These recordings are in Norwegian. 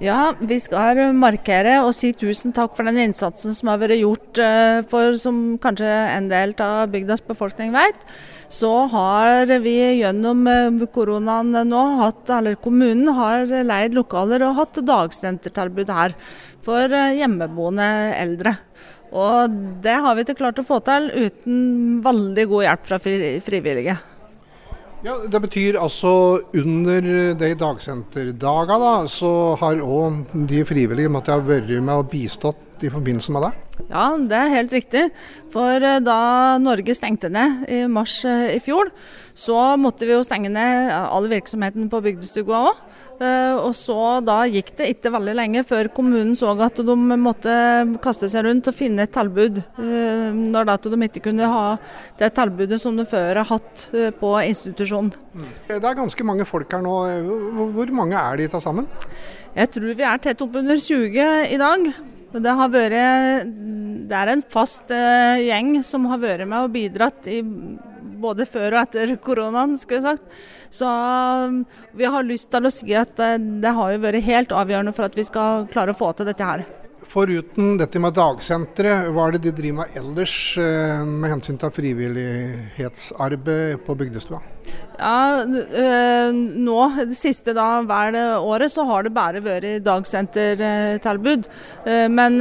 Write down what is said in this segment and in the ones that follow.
Ja, vi skal markere og si tusen takk for den innsatsen som har vært gjort, for som kanskje en del av bygdas befolkning vet, så har vi gjennom koronaen nå eller kommunen har leid lokaler og hatt dagsentertilbud her for hjemmeboende eldre. Og det har vi ikke klart å få til uten veldig god hjelp fra frivillige. Ja, det betyr altså under de dagsenterdager da, så har også de frivillige måtte ha vært med og bistått i forbindelse med det? Ja, det er helt riktig. For da Norge stengte ned i mars i fjor, så måtte vi jo stenge ned all virksomheten på bygdestua også. Og så da gikk det ikke veldig lenge før kommunen så at de måtte kaste seg rundt og finne et tilbud, når de ikke kunne ha det tilbudet som de før har hatt på institusjonen. Det er ganske mange folk her nå. Hvor mange er de til sammen? Jeg tror vi er tett oppunder 20 i dag. Det er en fast gjeng som har vært med og bidratt i både før og etter koronaen, skulle jeg sagt. Så vi har lyst til å si at det har jo vært helt avgjørende for at vi skal klare å få til dette her. Foruten dette med dagsenteret, hva er det de driver med ellers med hensyn til frivillighetsarbeid på bygdestua? Ja, nå, det siste da, hver året så har det bare vært dagsentertilbud. Men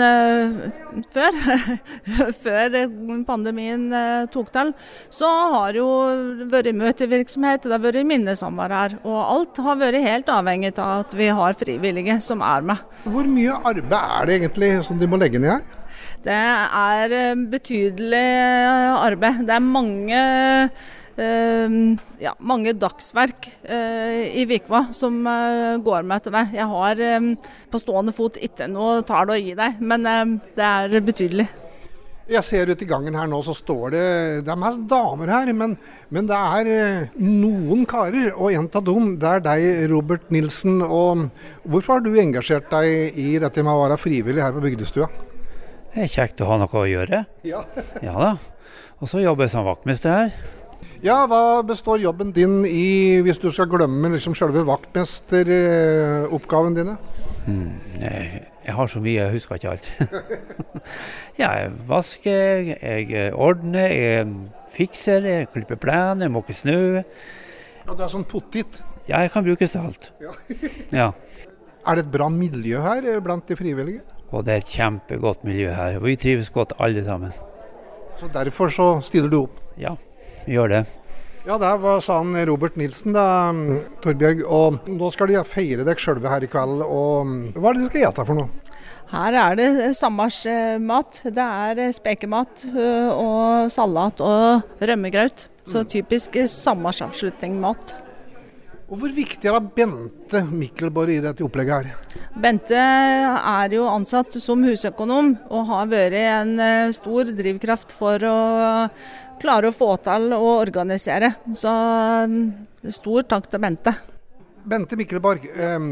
før pandemien tok til, så har jo vært møtevirksomhet, det har vært minnesamvær her. Og alt har vært helt avhengig av at vi har frivillige som er med. Hvor mye arbeid er det egentlig som de må legge ned her? Det er betydelig arbeid. Det er mange dagsverk i Vikva som går med til det. Jeg har på stående fot ikke noe tall å gi deg, men det er betydelig. Jeg ser ut i gangen her nå, så står det er mest damer her, men det er noen karer, og en av dem, det er deg, Robert Nilsen. Og hvorfor har du engasjert deg i dette med å være frivillig her på bygdestua? Det er kjekt å ha noe å gjøre. Ja. Ja da. Og så jobber jeg som vaktmester her. Ja, hva består jobben din i, hvis du skal glemme liksom selve vaktmesteroppgaven dine? Jeg har så mye, jeg husker ikke alt. Ja, jeg vasker, jeg ordner, jeg fikser, jeg klipper plen, jeg måker snø. Ja, det er sånn pottit. Ja, jeg kan brukes til alt. Ja. Ja. Er det et bra miljø her blant de frivillige? Og det er et kjempegodt miljø her. Vi trives godt alle sammen. Så derfor så stiller du opp? Ja, vi gjør det. Ja, der sa han Robert Nilsen da, Torbjørg, og nå skal de feire deg selv her i kveld, og hva er det de skal gjøre for noe? Her er det sammarsmat, det er spekemat og salat og rømmegraut, så typisk sammarsavslutning-mat. Og hvor viktig er det Bente Mikkelborg i dette opplegget her? Bente er jo ansatt som husøkonom og har vært en stor drivkraft for å klare å få til å organisere. Så stor takk til Bente. Bente Mikkelborg,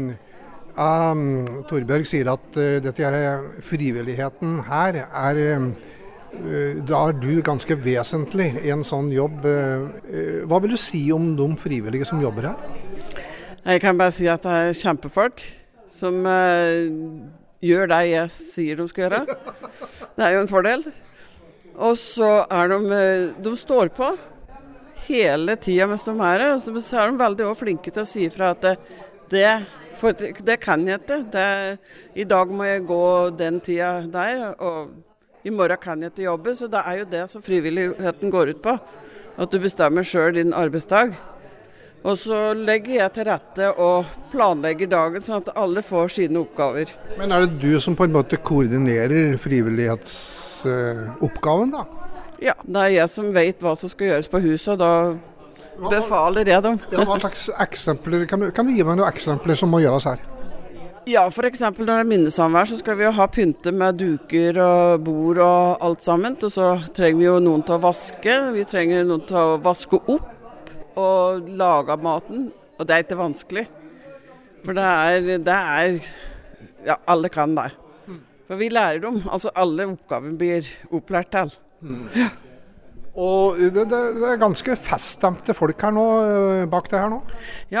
Torbjørg sier at dette frivilligheten her da er du ganske vesentlig i en sånn jobb. Hva vil du si om de frivillige som jobber her? Jeg kan bare si at det er kjempefolk som gjør det jeg sier de skal gjøre. Det er jo en fordel. Og så er de står på hele tiden mens de er her. Og så er de veldig flinke til å si fra at det kan jeg ikke. I dag må jeg gå den tiden der, og i morgen kan jeg ikke jobbe, så det er jo det som frivilligheten går ut på. At du bestemmer selv din arbeidsdag. Og så legger jeg til rette og planlegger dagen sånn at alle får sine oppgaver. Men er det du som på en måte koordinerer frivillighetsoppgaven da? Ja, det er jeg som vet hva som skal gjøres på huset, og da befaler jeg dem. Ja, hva slags eksempler, kan du gi meg noen eksempler som må gjøres her? Ja, for eksempel når det er minnesamvær, så skal vi jo ha pynte med duker og bord og alt sammen. Og så trenger vi jo noen til å vaske. Vi trenger noen til å vaske opp og lage maten. Og det er ikke vanskelig. For det er ja, alle kan det. For vi lærer dem. Altså alle oppgaver blir opplært til. Ja. Og det er ganske feststemte folk her nå, bak det her nå? Ja.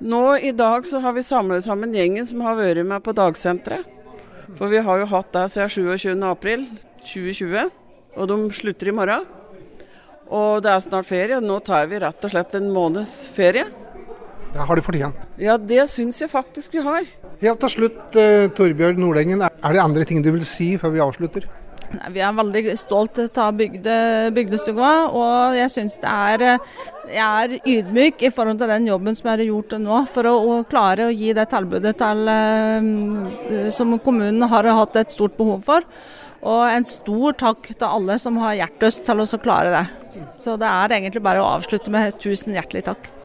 Nå i dag så har vi samlet sammen gjengen som har vært med på dagsenteret. For vi har jo hatt det siden 27. april 2020, og de slutter i morgen. Og det er snart ferie, nå tar vi rett og slett en måneds ferie. Det har de fortjent. Ja, det synes jeg faktisk vi har. Helt til slutt, Torbjørn Nordengen, er det andre ting du vil si før vi avslutter? Vi er veldig stolt av bygdestua, og jeg synes jeg er ydmyk i forhold til den jobben som er gjort nå, for å klare å gi det tilbudet som kommunen har hatt et stort behov for. Og en stor takk til alle som har hjertelyst til å klare det. Så det er egentlig bare å avslutte med 1000 hjertelig takk.